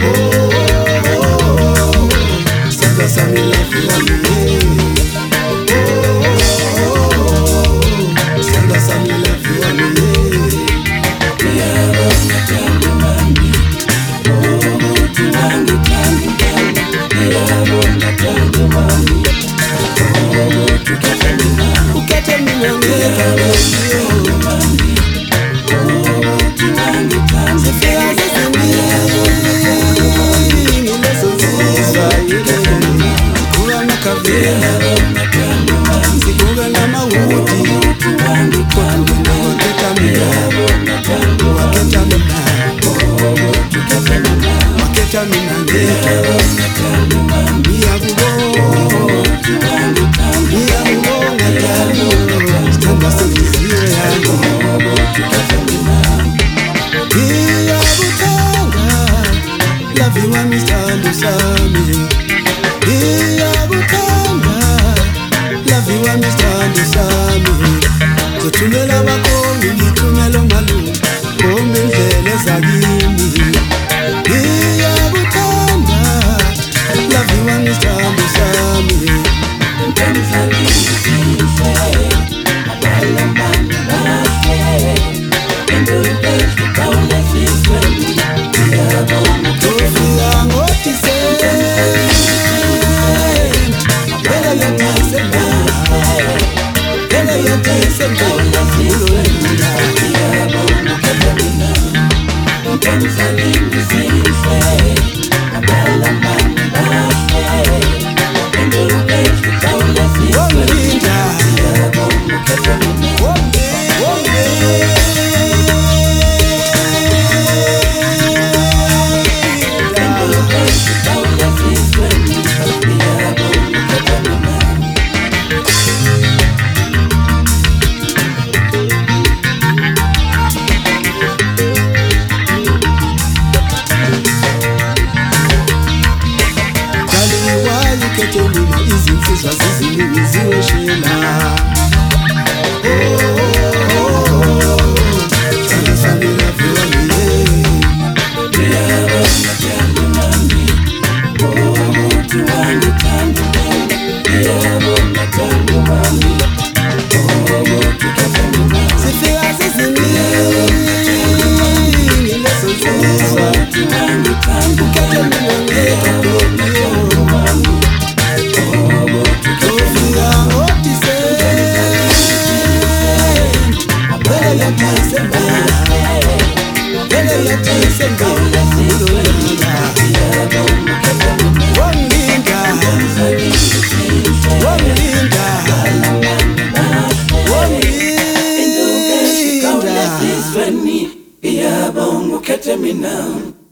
Sasa sami love you and me. Sasa sami love you and me. Love you and me stand beside me. Love you and me stand beside me. Zothumela bakongi ngithumela malu kombe indlela ezakini. Ngiyakuthanda. Love you and me stand beside me. Izinsizwa ziziningi ziweshela. Sasa sami love you and me. Zifika ziziningi lezo nsizwa. Ukhethe mina Iyabonga ukhethe mina.